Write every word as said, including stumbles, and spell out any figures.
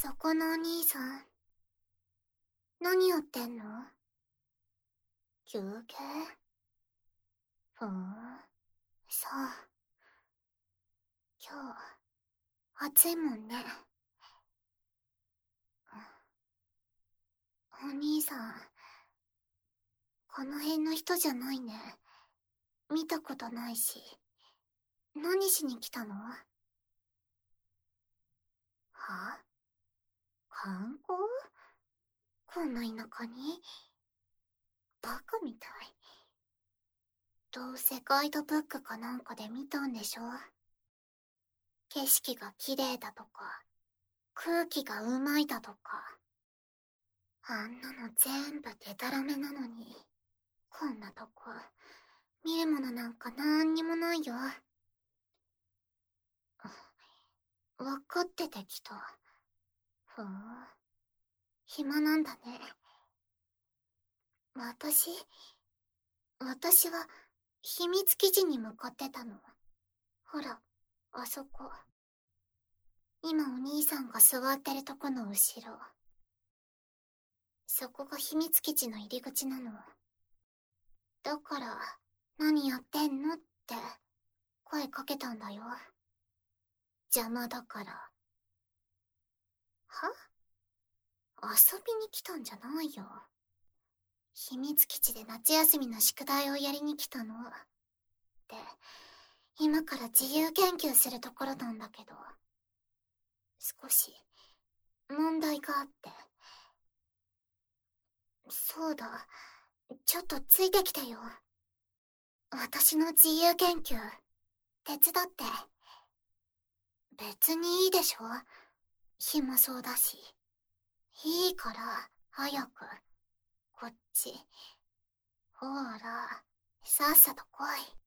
そこのお兄さん、何やってんの？休憩？ふーん、そう。今日、暑いもんね。お兄さん、この辺の人じゃないね。見たことないし。何しに来たの？は？観光？こんな田舎に？バカみたい。どうせガイドブックかなんかで見たんでしょ？景色が綺麗だとか、空気がうまいだとか。あんなの全部デタラメなのに、こんなとこ、見るものなんかなんにもないよ。わかっててきた。ふん、暇なんだね。私、私は秘密基地に向かってたの。ほら、あそこ。今お兄さんが座ってるとこの後ろ。そこが秘密基地の入り口なの。だから、何やってんのって声かけたんだよ。邪魔だから。は？遊びに来たんじゃないよ。秘密基地で夏休みの宿題をやりに来たの。で、今から自由研究するところなんだけど、少し問題があって。そうだ、ちょっとついてきてよ。私の自由研究、手伝って。別にいいでしょ？暇そうだし。いいから、早く。こっち。ほら、さっさと来い。